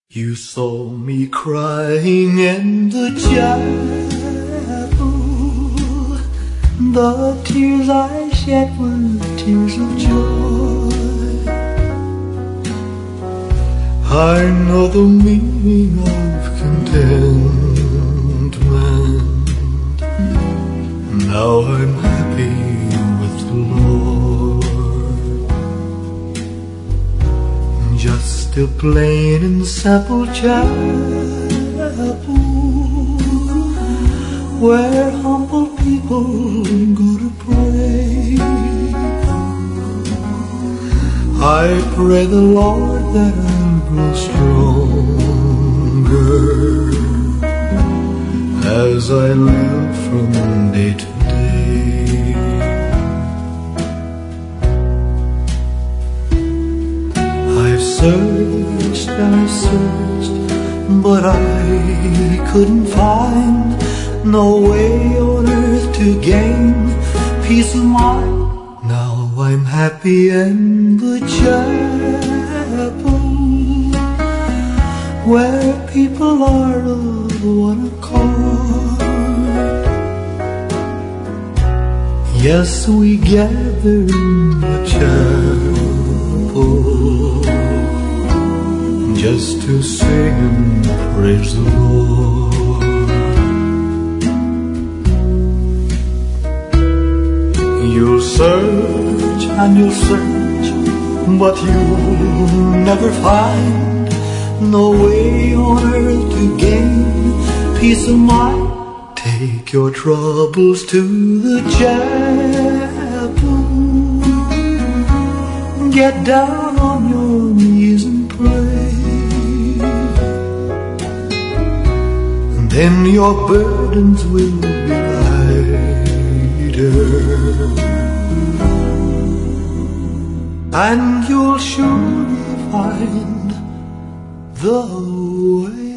You saw me crying in the chapel. The tears I shed were tears of joy. I know the meaning of contentment. Now I'm happy with the Lord. Just a plain and simple chapel where humble people go to pray. I pray the Lord that I'll grow stronger as I live from day to day. I've searched and I've searched, but I couldn't find no way on earth to gain peace of mind. Now I'm happy in the chapel where people are of one accord. Yes, we gather in the chapel just to sing and praise the Lord. You'll search and you'll search, but you'll never find no way on earth to gain peace of mind. Take your troubles to the chapel, get down on your knees and pray, and then your burdens will be lighter, and you'll surely find the way.